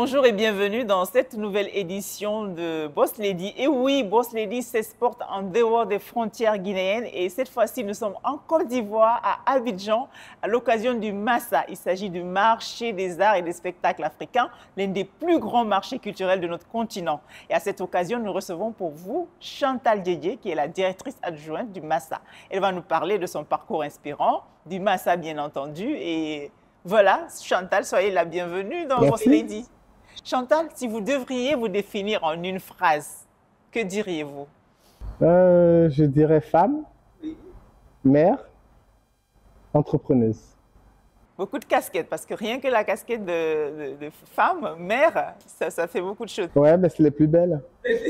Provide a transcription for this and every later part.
Bonjour et bienvenue dans cette nouvelle édition de Boss Lady. Et oui, Boss Lady s'exporte en dehors des frontières guinéennes et cette fois-ci, nous sommes en Côte d'Ivoire, à Abidjan, à l'occasion du Massa. Il s'agit du marché des arts et des spectacles africains, l'un des plus grands marchés culturels de notre continent. Et à cette occasion, nous recevons pour vous Chantal Diédié, qui est la directrice adjointe du Massa. Elle va nous parler de son parcours inspirant, du Massa bien entendu. Et voilà, Chantal, soyez la bienvenue dans Boss Lady. Chantal, si vous devriez vous définir en une phrase, que diriez-vous? Je dirais femme, mère, entrepreneuse. Beaucoup de casquettes, parce que rien que la casquette de femme, mère, ça fait beaucoup de choses. Ouais, mais c'est les plus belles.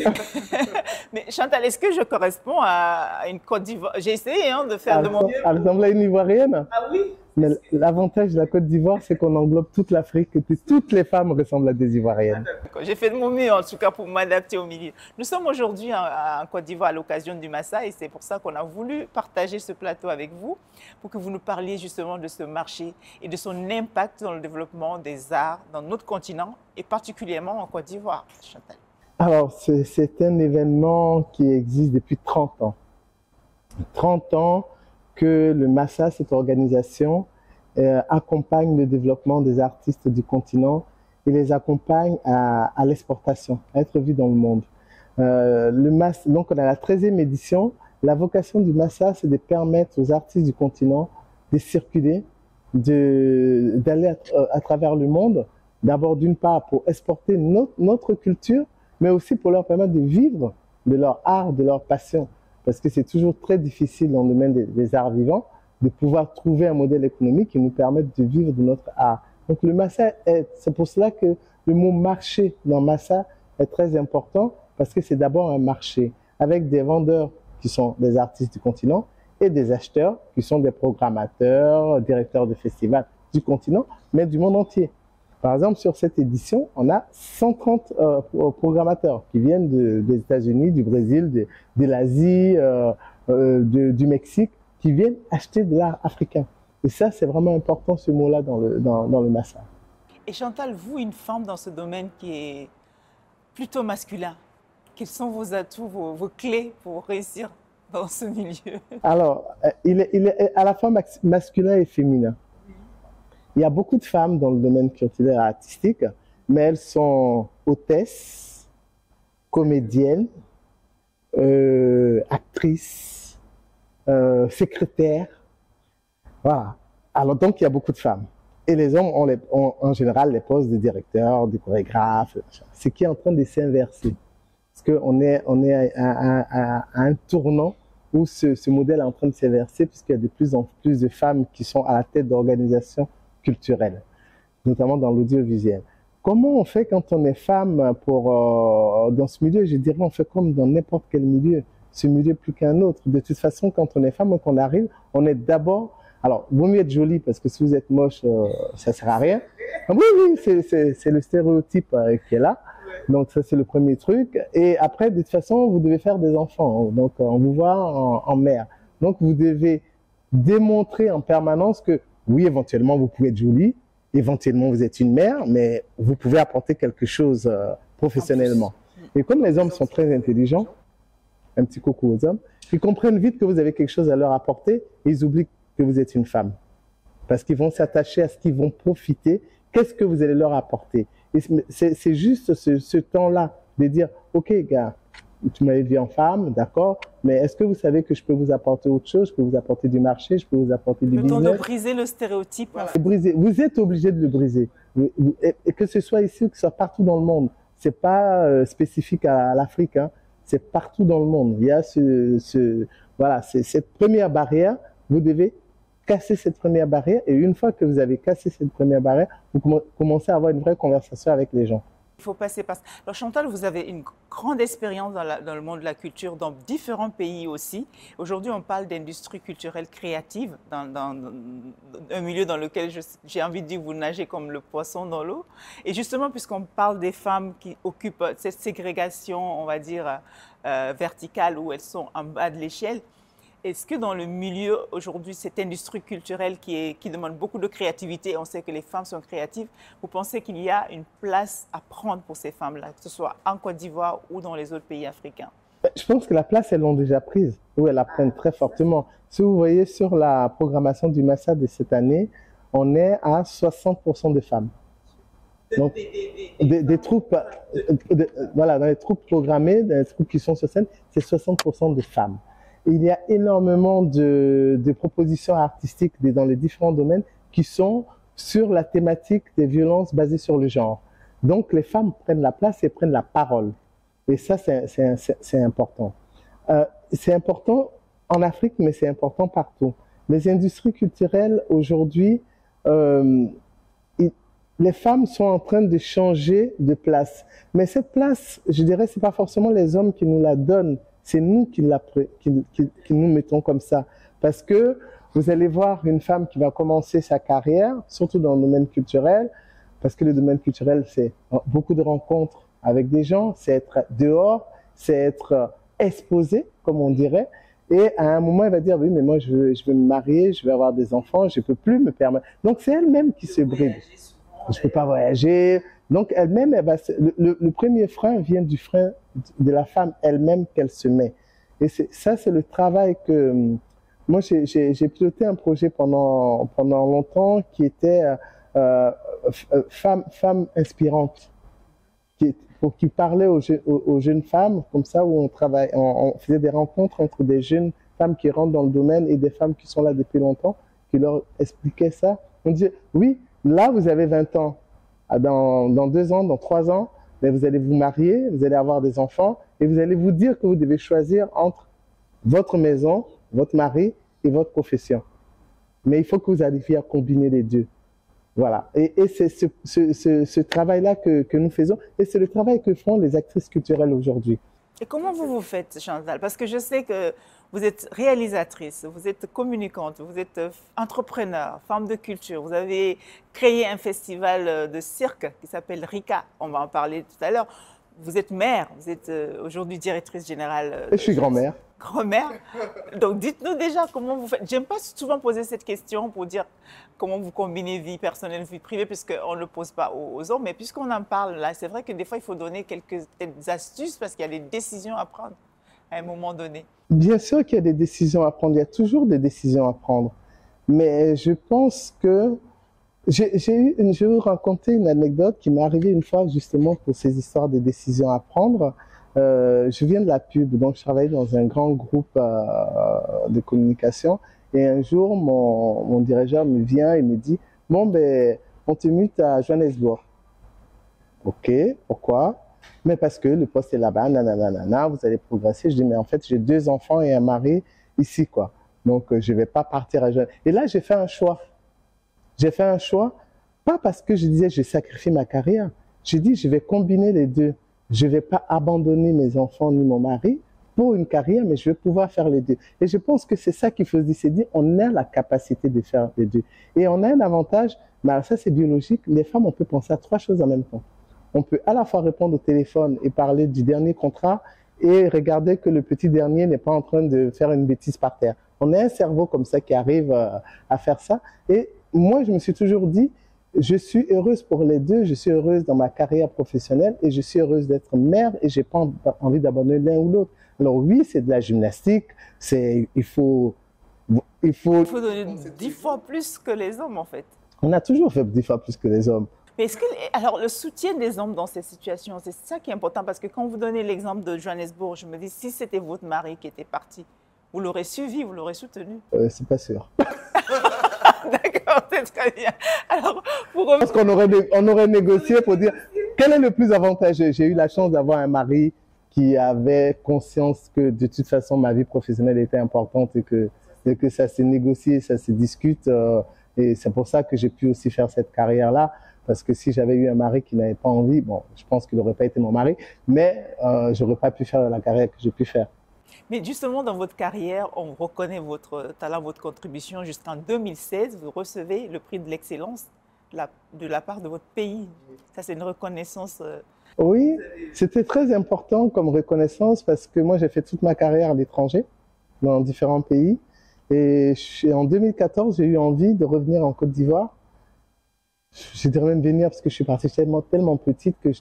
Mais Chantal, est-ce que je corresponds à une Côte d'Ivoire? J'ai essayé de faire de mon mieux. Elle ressemble à une Ivoirienne. Ah oui? Mais l'avantage de la Côte d'Ivoire, c'est qu'on englobe toute l'Afrique et que toutes les femmes ressemblent à des Ivoiriennes. J'ai fait de mon mieux, en tout cas, pour m'adapter au milieu. Nous sommes aujourd'hui en Côte d'Ivoire à l'occasion du Massa et c'est pour ça qu'on a voulu partager ce plateau avec vous, pour que vous nous parliez justement de ce marché et de son impact dans le développement des arts dans notre continent et particulièrement en Côte d'Ivoire, Chantal. Alors, c'est un événement qui existe depuis 30 ans. 30 ans que le Massa, cette organisation, accompagne le développement des artistes du continent et les accompagne à l'exportation, à être vus dans le monde. Le Massa, donc on a la 13e édition. La vocation du Massa, c'est de permettre aux artistes du continent de circuler, d'aller à travers le monde, d'abord d'une part pour exporter notre culture, mais aussi pour leur permettre de vivre de leur art, de leur passion. Parce que c'est toujours très difficile dans le domaine des arts vivants de pouvoir trouver un modèle économique qui nous permette de vivre de notre art. Donc le Massa, c'est pour cela que le mot marché dans Massa est très important, parce que c'est d'abord un marché avec des vendeurs qui sont des artistes du continent et des acheteurs qui sont des programmateurs, directeurs de festivals du continent, mais du monde entier. Par exemple, sur cette édition, on a 130 programmateurs qui viennent des États-Unis, du Brésil, de l'Asie, du Mexique, qui viennent acheter de l'art africain. Et ça, c'est vraiment important, ce mot-là, dans le Massa. Et Chantal, vous, une femme dans ce domaine qui est plutôt masculin, quels sont vos atouts, vos clés pour réussir dans ce milieu? Alors, il est à la fois masculin et féminin. Il y a beaucoup de femmes dans le domaine culturel et artistique, mais elles sont hôtesses, comédiennes, actrices, secrétaires. Voilà. Alors donc il y a beaucoup de femmes. Et les hommes ont en général les postes de directeur, de chorégraphe, ce qui est en train de s'inverser. Parce qu'on est à un tournant où ce modèle est en train de s'inverser, puisqu'il y a de plus en plus de femmes qui sont à la tête d'organisations culturelles, notamment dans l'audiovisuel. Comment on fait quand on est femme dans ce milieu? Je dirais on fait comme dans n'importe quel milieu. Ce milieu plus qu'un autre. De toute façon, quand on est femme, quand on arrive, on est d'abord... Alors, vaut mieux être jolie, parce que si vous êtes moche, ça ne sert à rien. Oui, c'est le stéréotype qui est là. Donc ça, c'est le premier truc. Et après, de toute façon, vous devez faire des enfants. Donc on vous voit en mère. Donc vous devez démontrer en permanence que oui, éventuellement, vous pouvez être jolie, éventuellement, vous êtes une mère, mais vous pouvez apporter quelque chose professionnellement. Et comme les hommes sont très intelligents, un petit coucou aux hommes, ils comprennent vite que vous avez quelque chose à leur apporter et ils oublient que vous êtes une femme. Parce qu'ils vont s'attacher à ce qu'ils vont profiter. Qu'est-ce que vous allez leur apporter? Et c'est juste ce temps-là de dire, OK, gars, tu m'avais vu en femme, d'accord, mais est-ce que vous savez que je peux vous apporter autre chose? Je peux vous apporter du marché, je peux vous apporter du business. Le temps de briser le stéréotype. Voilà. Vous êtes obligé de le briser. Et que ce soit ici ou que ce soit partout dans le monde. Ce n'est pas spécifique à l'Afrique, hein. C'est partout dans le monde. Il y a voilà, cette première barrière, vous devez casser cette première barrière. Et une fois que vous avez cassé cette première barrière, vous commencez à avoir une vraie conversation avec les gens. Il faut passer par ça. Alors Chantal, vous avez une grande expérience dans le monde de la culture, dans différents pays aussi. Aujourd'hui, on parle d'industrie culturelle créative, dans un milieu dans lequel j'ai envie de dire que vous nagez comme le poisson dans l'eau. Et justement, puisqu'on parle des femmes qui occupent cette ségrégation, on va dire, verticale, où elles sont en bas de l'échelle, Est-ce que dans le milieu aujourd'hui, cette industrie culturelle qui demande beaucoup de créativité, on sait que les femmes sont créatives, vous pensez qu'il y a une place à prendre pour ces femmes-là, que ce soit en Côte d'Ivoire ou dans les autres pays africains? Je pense que la place, elles l'ont déjà prise. Oui, elles la prennent très fortement. Si vous voyez sur la programmation du Massa de cette année, on est à 60% de femmes. Donc, des troupes, voilà, dans les troupes programmées, dans les troupes qui sont sur scène, c'est 60% de femmes. Et il y a énormément de propositions artistiques dans les différents domaines qui sont sur la thématique des violences basées sur le genre. Donc, les femmes prennent la place et prennent la parole. Et ça, c'est important. C'est important en Afrique, mais c'est important partout. Les industries culturelles, aujourd'hui, les femmes sont en train de changer de place. Mais cette place, je dirais, c'est pas forcément les hommes qui nous la donnent. C'est nous qui nous mettons comme ça. Parce que vous allez voir une femme qui va commencer sa carrière, surtout dans le domaine culturel, parce que le domaine culturel, c'est beaucoup de rencontres avec des gens, c'est être dehors, c'est être exposé, comme on dirait. Et à un moment, elle va dire, oui, mais moi, je veux me marier, je vais avoir des enfants, je ne peux plus me permettre. Donc, c'est elle-même qui se bride. Je ne peux pas voyager. Donc, elle-même, le premier frein vient du frein de la femme elle-même qu'elle se met. Et ça, c'est le travail que... Moi, j'ai piloté un projet pendant longtemps qui était femme inspirante, qui parlait aux jeunes femmes, comme ça, où on faisait des rencontres entre des jeunes femmes qui rentrent dans le domaine et des femmes qui sont là depuis longtemps, qui leur expliquaient ça. On disait, oui, là, vous avez 20 ans. Dans 2 ans, dans 3 ans, mais vous allez vous marier, vous allez avoir des enfants et vous allez vous dire que vous devez choisir entre votre maison, votre mari et votre profession. Mais il faut que vous arriviez à combiner les deux. Voilà. Et c'est ce travail-là que nous faisons et c'est le travail que font les actrices culturelles aujourd'hui. Et comment vous faites, Chantal? Parce que je sais que vous êtes réalisatrice, vous êtes communicante, vous êtes entrepreneur, femme de culture. Vous avez créé un festival de cirque qui s'appelle RICA. On va en parler tout à l'heure. Vous êtes mère, vous êtes aujourd'hui directrice générale. Et je suis grand-mère. Grand-mère. Donc dites-nous déjà comment vous faites. J'aime pas souvent poser cette question pour dire comment vous combinez vie personnelle, vie privée, puisqu'on ne le pose pas aux hommes. Mais puisqu'on en parle là, c'est vrai que des fois, il faut donner quelques astuces parce qu'il y a des décisions à prendre à un moment donné. Bien sûr qu'il y a des décisions à prendre. Il y a toujours des décisions à prendre. Mais je pense que je vais vous raconter une anecdote qui m'est arrivée une fois justement pour ces histoires de décisions à prendre. Je viens de la pub, donc je travaillais dans un grand groupe de communication. Et un jour, mon directeur me vient et me dit, bon, ben, on te mute à Johannesburg. Ok, pourquoi? Mais parce que le poste est là-bas, nanana, vous allez progresser. Je dis, mais en fait, j'ai 2 enfants et un mari ici, quoi. Donc, je ne vais pas partir à Johannesburg. Et là, j'ai fait un choix. J'ai fait un choix, pas parce que je disais, je sacrifie ma carrière. J'ai dit, je vais combiner les deux. Je ne vais pas abandonner mes enfants ni mon mari pour une carrière, mais je vais pouvoir faire les deux. Et je pense que c'est ça qu'il faut se dire, c'est dire, on a la capacité de faire les deux. Et on a un avantage, mais alors ça c'est biologique, les femmes, on peut penser à 3 choses en même temps. On peut à la fois répondre au téléphone et parler du dernier contrat et regarder que le petit dernier n'est pas en train de faire une bêtise par terre. On a un cerveau comme ça qui arrive à faire ça. Et moi, je me suis toujours dit, je suis heureuse pour les deux, je suis heureuse dans ma carrière professionnelle et je suis heureuse d'être mère et j'ai pas envie d'abandonner l'un ou l'autre. Alors oui, c'est de la gymnastique, il faut donner 10 fois plus que les hommes en fait. On a toujours fait 10 fois plus que les hommes. Mais est-ce que, alors le soutien des hommes dans ces situations, c'est ça qui est important parce que quand vous donnez l'exemple de Johannesburg, je me dis si c'était votre mari qui était parti, vous l'aurez suivi, vous l'aurez soutenu. C'est pas sûr. D'accord, c'est très bien. Alors, je pense qu'on aurait négocié pour dire quel est le plus avantageux. J'ai eu la chance d'avoir un mari qui avait conscience que de toute façon ma vie professionnelle était importante et que ça se négocie, ça se discute. Et c'est pour ça que j'ai pu aussi faire cette carrière-là. Parce que si j'avais eu un mari qui n'avait pas envie, bon, je pense qu'il n'aurait pas été mon mari, mais je n'aurais pas pu faire la carrière que j'ai pu faire. Mais justement, dans votre carrière, on reconnaît votre talent, votre contribution. Jusqu'en 2016, vous recevez le prix de l'excellence de la part de votre pays. Ça, c'est une reconnaissance. Oui, c'était très important comme reconnaissance parce que moi, j'ai fait toute ma carrière à l'étranger. dans différents pays. Et en 2014, j'ai eu envie de revenir en Côte d'Ivoire. Je dirais même venir parce que je suis partie tellement petite que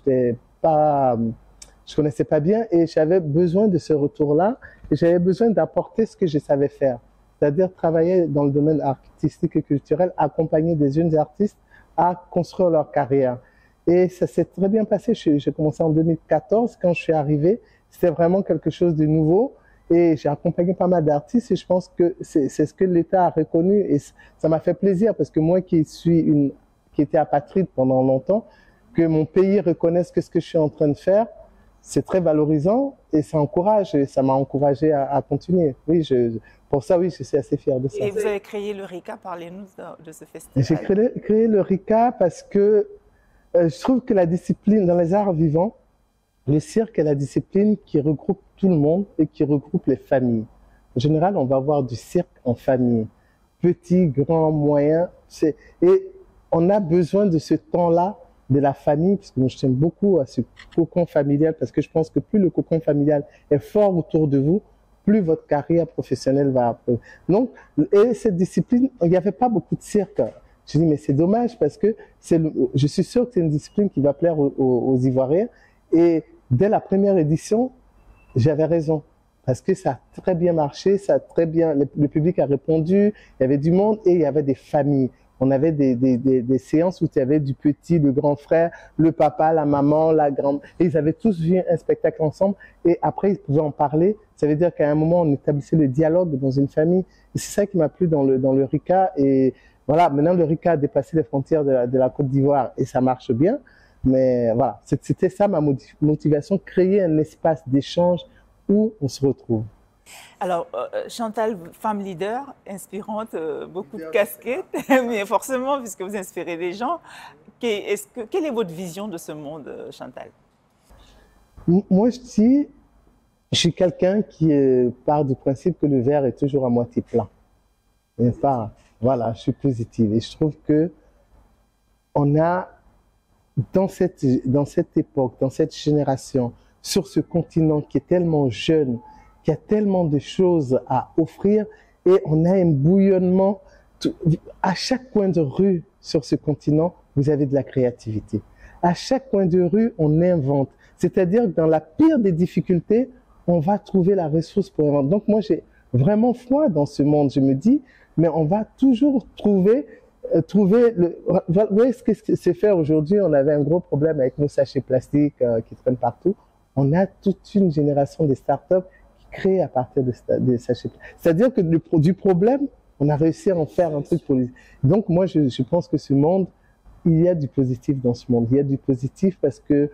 je connaissais pas bien et j'avais besoin de ce retour-là et j'avais besoin d'apporter ce que je savais faire. C'est-à-dire travailler dans le domaine artistique et culturel, accompagner des jeunes artistes à construire leur carrière. Et ça s'est très bien passé. J'ai commencé en 2014. Quand je suis arrivé, c'était vraiment quelque chose de nouveau. Et j'ai accompagné pas mal d'artistes et je pense que c'est ce que l'État a reconnu. Et ça m'a fait plaisir parce que moi qui était apatride pendant longtemps, que mon pays reconnaisse que ce que je suis en train de faire, c'est très valorisant et ça encourage et ça m'a encouragé à continuer. Oui, pour ça, oui, je suis assez fier de ça. Et vous avez créé le RICA, parlez-nous de ce festival. J'ai créé le RICA parce que je trouve que la discipline dans les arts vivants, le cirque est la discipline qui regroupe tout le monde et qui regroupe les familles. En général, on va avoir du cirque en famille, petit, grand, moyen, et on a besoin de ce temps-là de la famille, parce que moi je tiens beaucoup à ce cocon familial, parce que je pense que plus le cocon familial est fort autour de vous, plus votre carrière professionnelle va. Donc, et cette discipline, il n'y avait pas beaucoup de cirque. Je dis mais c'est dommage parce que je suis sûr que c'est une discipline qui va plaire aux Ivoiriens. Et dès la première édition, j'avais raison. Parce que ça a très bien marché, ça a très bien, le public a répondu, il y avait du monde et il y avait des familles. On avait des séances où il y avait du petit, le grand frère, le papa, la maman, la grande, et ils avaient tous vu un spectacle ensemble et après ils pouvaient en parler. Ça veut dire qu'à un moment on établissait le dialogue dans une famille. Et c'est ça qui m'a plu dans le RICA. Et voilà, maintenant le RICA a dépassé les frontières de la Côte d'Ivoire et ça marche bien. Mais voilà, c'était ça ma motivation, créer un espace d'échange où on se retrouve. Alors, Chantal, femme leader, inspirante, beaucoup de casquettes, mais forcément, puisque vous inspirez des gens, quelle est votre vision de ce monde, Chantal? Moi, je suis quelqu'un qui part du principe que le verre est toujours à moitié plein. N'est-ce pas? Voilà, je suis positive. Et je trouve que on a, dans cette époque, dans cette génération, sur ce continent qui est tellement jeune, qui a tellement de choses à offrir et on a un bouillonnement. À chaque coin de rue sur ce continent, vous avez de la créativité. À chaque coin de rue, on invente. C'est-à-dire que dans la pire des difficultés, on va trouver la ressource pour inventer. Donc moi, j'ai vraiment foi dans ce monde. Je me dis, mais on va toujours trouver vous voyez ce que c'est faire aujourd'hui. On avait un gros problème avec nos sachets plastiques qui traînent partout. On a toute une génération de startups qui créent à partir de sachets plastiques. C'est-à-dire que du problème, on a réussi à en faire un truc pour les... Donc moi, je pense que ce monde, il y a du positif dans ce monde. Il y a du positif parce que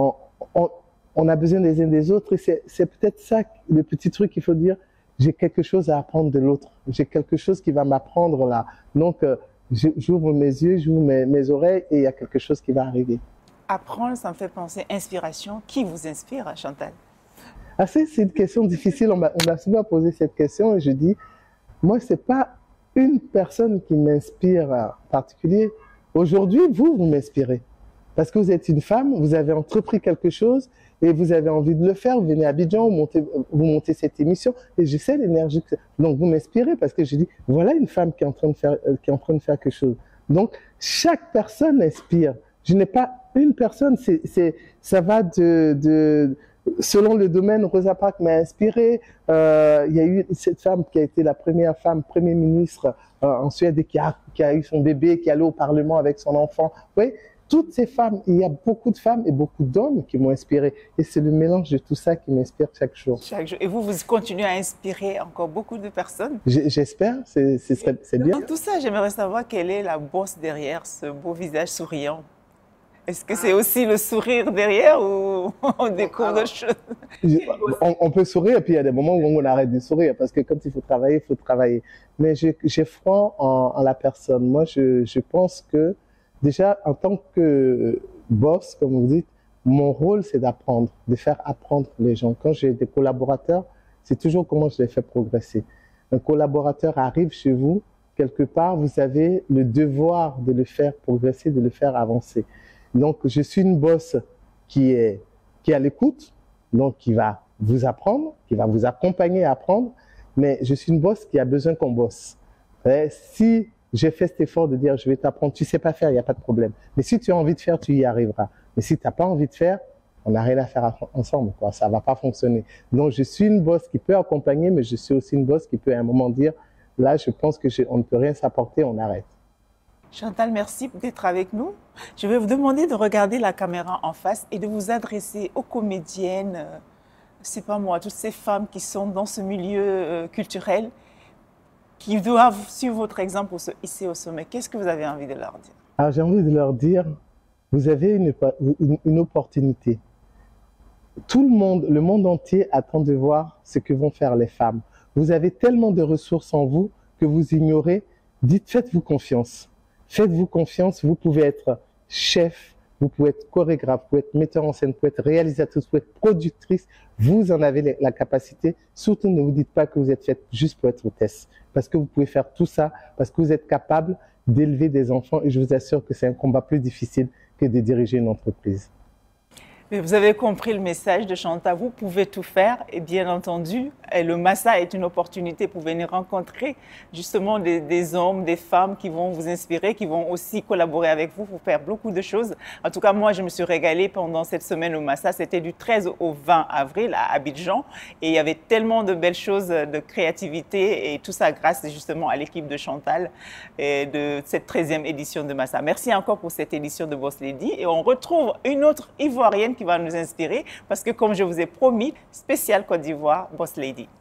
on a besoin des uns des autres et c'est peut-être ça le petit truc qu'il faut dire. J'ai quelque chose à apprendre de l'autre. J'ai quelque chose qui va m'apprendre là. Donc, j'ouvre mes yeux, j'ouvre mes oreilles et il y a quelque chose qui va arriver. Apprendre, ça me fait penser inspiration. Qui vous inspire, Chantal? Ah, c'est une question difficile. On m'a souvent posé cette question et je dis, moi, c'est pas une personne qui m'inspire en particulier. Aujourd'hui, vous m'inspirez. Parce que vous êtes une femme, vous avez entrepris quelque chose et vous avez envie de le faire. Vous venez à Abidjan, vous montez cette émission et je sais l'énergie que... Donc vous m'inspirez parce que je dis, voilà une femme qui est en train de faire quelque chose. Donc chaque personne inspire. Je n'ai pas une personne, ça va selon le domaine. Rosa Parks m'a inspiré. Il y a eu cette femme qui a été la première femme Premier ministre en Suède et qui a eu son bébé, qui est allée au Parlement avec son enfant. Vous voyez, toutes ces femmes, il y a beaucoup de femmes et beaucoup d'hommes qui m'ont inspiré. Et c'est le mélange de tout ça qui m'inspire chaque jour. Chaque jour. Et vous continuez à inspirer encore beaucoup de personnes? J'espère, c'est bien. Dans tout ça, j'aimerais savoir quelle est la bosse derrière ce beau visage souriant. Est-ce que c'est aussi le sourire derrière ou on découvre d'autres choses? On peut sourire et puis il y a des moments où on arrête de sourire parce que quand il faut travailler, il faut travailler. Mais j'ai foi en la personne. Moi, je pense que déjà, en tant que boss, comme vous dites, mon rôle, c'est d'apprendre, de faire apprendre les gens. Quand j'ai des collaborateurs, c'est toujours comment je les fais progresser. Un collaborateur arrive chez vous, quelque part, vous avez le devoir de le faire progresser, de le faire avancer. Donc, je suis une boss qui est à l'écoute, donc qui va vous apprendre, qui va vous accompagner à apprendre, mais je suis une boss qui a besoin qu'on bosse. Si j'ai fait cet effort de dire je vais t'apprendre, tu sais pas faire, il n'y a pas de problème. Mais si tu as envie de faire, tu y arriveras. Mais si tu n'as pas envie de faire, on n'a rien à faire ensemble, quoi. Ça va pas fonctionner. Donc je suis une boss qui peut accompagner, mais je suis aussi une boss qui peut à un moment dire là, je pense que on ne peut rien s'apporter, on arrête. Chantal, merci d'être avec nous. Je vais vous demander de regarder la caméra en face et de vous adresser aux comédiennes, c'est pas moi, toutes ces femmes qui sont dans ce milieu culturel, qui doivent suivre votre exemple ici au sommet. Qu'est-ce que vous avez envie de leur dire? Alors j'ai envie de leur dire, vous avez une opportunité. Tout le monde entier attend de voir ce que vont faire les femmes. Vous avez tellement de ressources en vous que vous ignorez. Faites-vous confiance. Faites-vous confiance, vous pouvez être chef, vous pouvez être chorégraphe, vous pouvez être metteur en scène, vous pouvez être réalisatrice, vous pouvez être productrice. Vous en avez la capacité. Surtout, ne vous dites pas que vous êtes faite juste pour être hôtesse. Parce que vous pouvez faire tout ça, parce que vous êtes capable d'élever des enfants. Et je vous assure que c'est un combat plus difficile que de diriger une entreprise. Mais vous avez compris le message de Chantal, vous pouvez tout faire et bien entendu, le Massa est une opportunité pour venir rencontrer justement des hommes, des femmes qui vont vous inspirer, qui vont aussi collaborer avec vous pour faire beaucoup de choses. En tout cas, moi, je me suis régalée pendant cette semaine au Massa. C'était du 13 au 20 avril à Abidjan et il y avait tellement de belles choses de créativité et tout ça grâce justement à l'équipe de Chantal et de cette 13e édition de Massa. Merci encore pour cette édition de Boss Lady et on retrouve une autre Ivoirienne qui va nous inspirer parce que, comme je vous ai promis, spécial Côte d'Ivoire, Boss Lady.